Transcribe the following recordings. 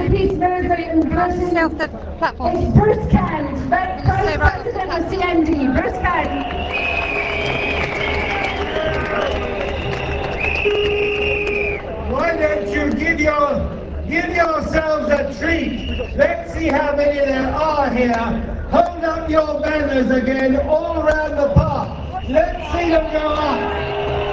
peace movement in Have to stay off Britain the platform. is Bruce Kent, You just Vice stay right off the President of platform. CND. Bruce Kent. Why don't you give yourselves a treat? Let's see how many there are here. Hold up your banners again all around the park. Let's see them go up.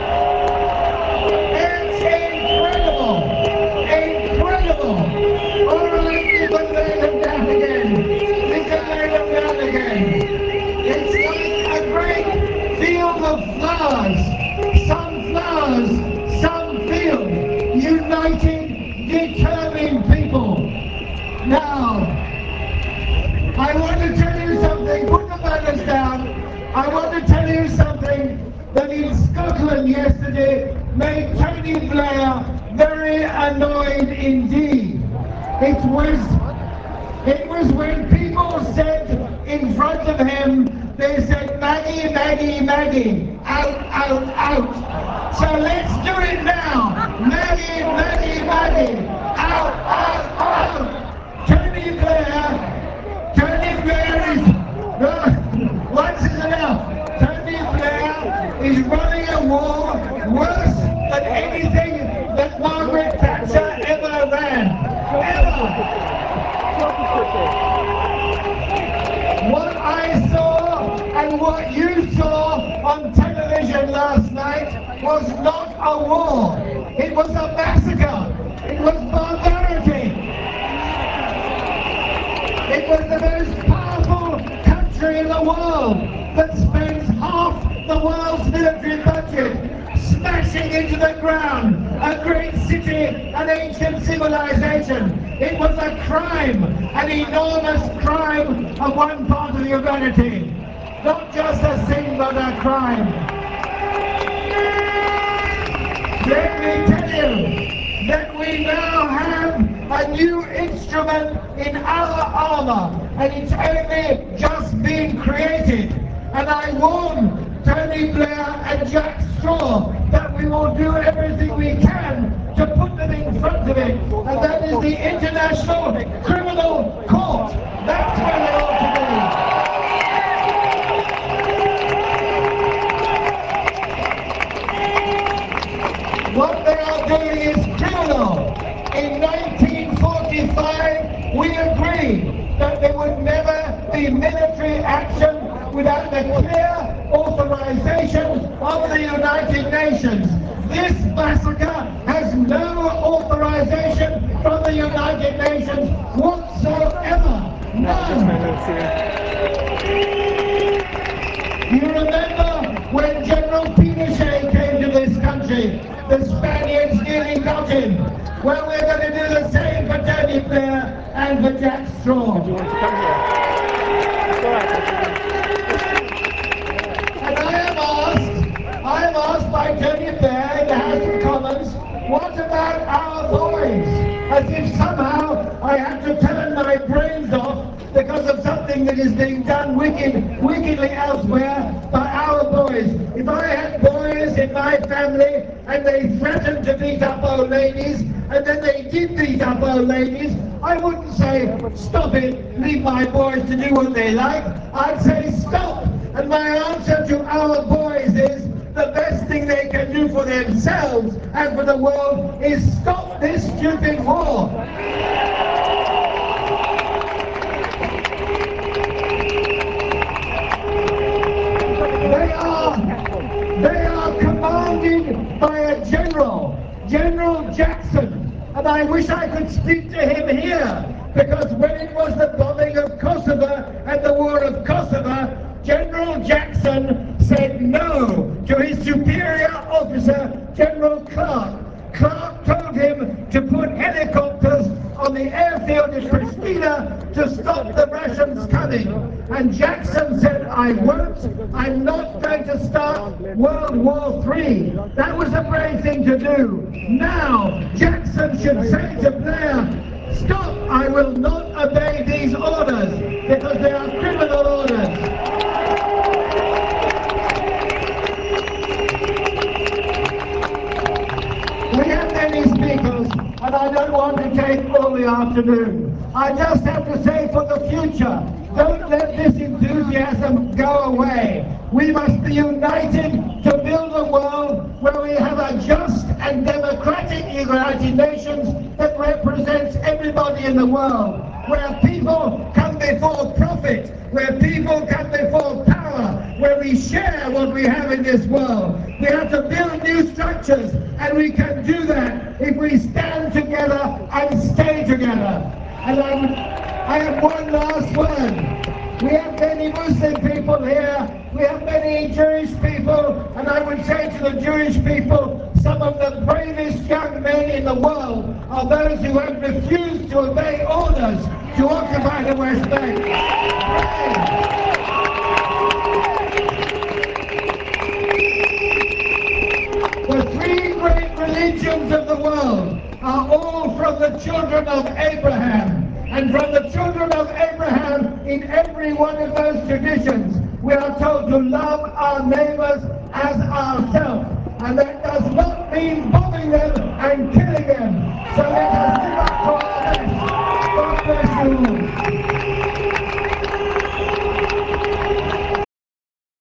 It's incredible. Incredible. All right, you can lay them down again. You can lay them down again. It's like a great field of flowers. Some flowers, some field. United, determined people. Now, I want to tell you something. Put the banners down. I want to tell you something that in Scotland yesterday made Tony Blair very annoyed indeed. It was when people said in front of him, they said, Maggie, Maggie, Maggie, out, out, out. So let's do it now. Maggie, Maggie, Maggie, out, out, out. Tony Blair is, no, once is enough. Tony Blair is running a war worse than anything that Margaret Thatcher ever ran. Ever. What I saw and what you saw on television last night was not a war. It was a massacre. It was barbarity. It was the most powerful country in the world that spends half the world's military budget smashing into the ground a great city, an ancient civilization. It was a crime, an enormous crime of one part of humanity. Not just a sin, but a crime. Let me tell you that we now have a new instrument in our armour, and it's only just being created. And I warn Tony Blair and Jack Straw that we will do everything we can to put them in front of it, and that is the International Criminal Court. That's where they ought to be. What they are doing is criminal. In 1945, we agreed that there would never be military action without the clear authorization of the United Nations. This massacre has no authorization from the United Nations whatsoever. None. You remember when General Pinochet came to this country, the Spaniards nearly got him. Well, we're going to do the same for Tony Blair and for Jack Straw. Do you want to come here? It's all right. And I am asked by Tony Blair in the House of Commons, what about our boys? As if somehow I have to turn my brains off because of something that is being done wickedly elsewhere by our boys. If I had boys in my family and they threatened to beat up old ladies, and then they did beat up old ladies, I wouldn't say, stop it, leave my boys to do what they like. I'd say, stop. And my answer to our boys is, the best thing they can do for themselves and for the world is stop this stupid war. They are commanded by a general, General Jackson, and I wish I could speak to him here, because when it was the bombing of Kosovo and the war of Kosovo, General Jackson said no to his superior officer, General Clark. Clark told him to put helicopters on the airfield in Pristina to stop the Russians coming. And Jackson said, I won't, I'm not going to start World War III. That was a brave thing to do. Now, Jackson should say to Blair, stop, I will not obey these orders, because they are criminal orders. We have many speakers, and I don't want on to take all the afternoon. I just have to say for the future, don't let this enthusiasm go away. We must be united to build a world where we have a just and democratic United Nations that represents everybody in the world, where people come before profit, where people come before power, where we share what we have in this world. We have to build new structures, and we can do that if we stand together and stay together. And I have one last word. We have many Muslim people here, we have many Jewish people, and I would say to the Jewish people, some of the bravest young men in the world are those who have refused to obey orders to occupy the West Bank. The three great religions of the world are all from the children of Abraham. And from the children of Abraham, in every one of those traditions, we are told to love our neighbors as ourselves. And that does not mean bombing them and killing them. So let us live up to our best. God bless you all.